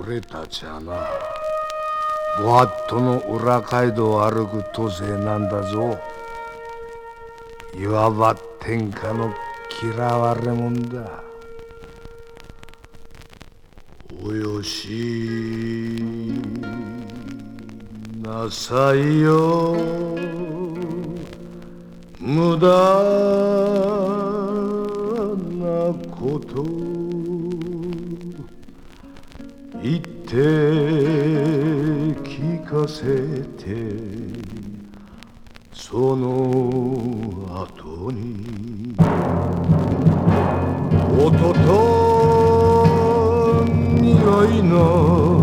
俺たちはな、ご法度の裏街道を歩く都政なんだぞ。いわば天下の嫌われ者だ。およしなさいよ、無駄なこと言って聞かせて、その後に音と匂いの